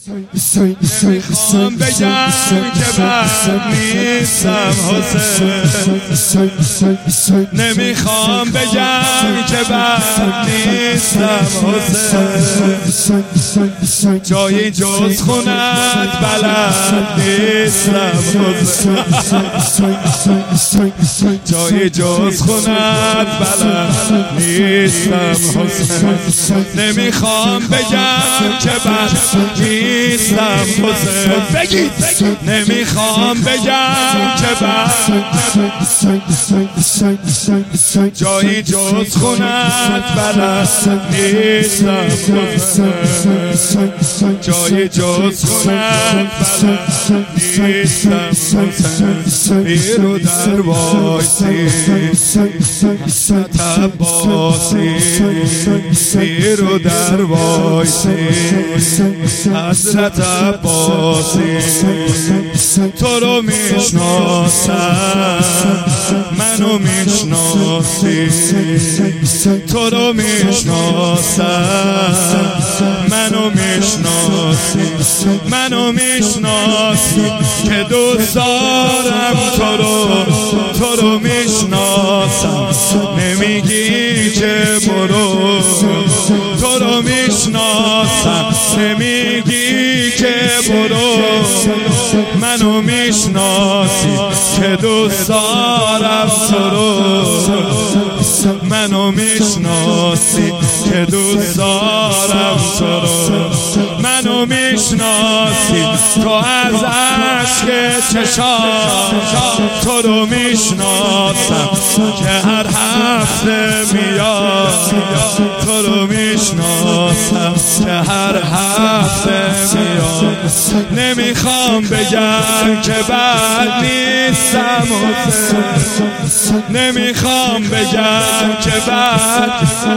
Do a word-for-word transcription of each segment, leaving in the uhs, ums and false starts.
نمیخوام بگم که بد نیستم حسین، نمیخوام بگم که بد نیستم حسین، جایی جز خونت بلد نیستم حسین، جایی جز خونت بلد نیستم حسین، نمیخوام بگم که بد نیستم حسین، بگید نمیخوام بگم که بد جایی جز خونت بلد نیستم حسین، جایی جز خونت بلد نیستم حسین، بیرو در وایسی حسرت عباسی، بیرو در وایسی حضرت عباسی، تو رو میشناسم منو میشناسی، تو رو میشناسم منو میشناسی، منو میشناسی که دوست دارم تو رو، تو رو میشناسم نمیگی که برو، تو رو میشناسم نمیگی که برو، منو میشناسی که دوست دارم تو رو، منو میشناسی که دوست دارم تو رو، منو میشناسی تو از عشق چشام، تو رو میشناسم که هر هفته میاد، تو رو میشناسم که هر هفته میاد، نمیخوام بگم که بد نیستم حسین، نمیخوام بگم که بد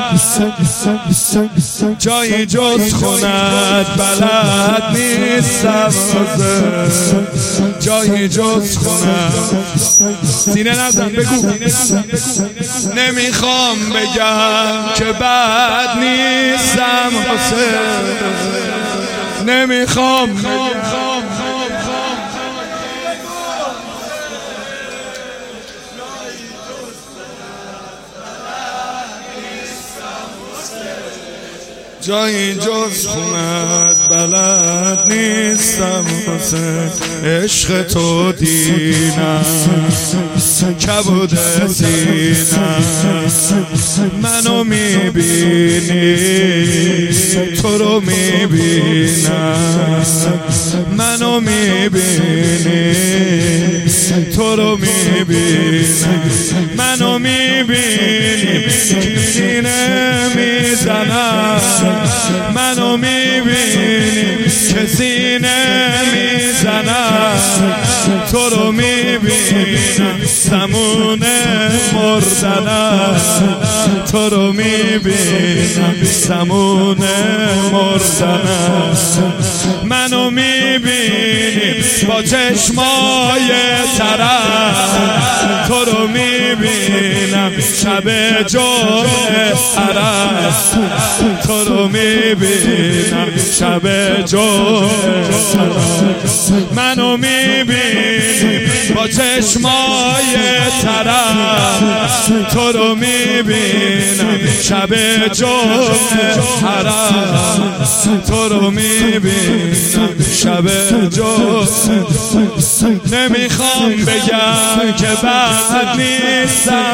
جایی جز خونت بلد نیستم حسین، جایی جز خونت، سینه نزن بگو نمیخوام بگم که بد نیستم حسین، نمیخوام جایی جز خونت بلد نیستم حسین، عشق تو دینم کبود سینم، منو میبینی تو رو میبینم، منو میبینی تو رو میبینم، منو میبینی سینه میزنم، منو میبینی که سینه میزنم، تو رو میبینم سمونه مردنم، تو رو میبینم سمونه مردنم، منو میبینی با چشمای طرف، تو رو میبینم شب جمعه عرب، تو رو میبینم شب جمعه، منو میبینی با چشمای طرف، تو رو میبینم شب جمعه حرم، تو رو میبینم شب جمعه، نمیخوام بگم که بد نیستم،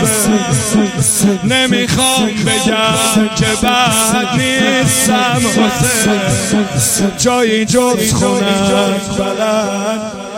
نمیخوام بگم که بد نیستم حسین، جایی جز خونت بلد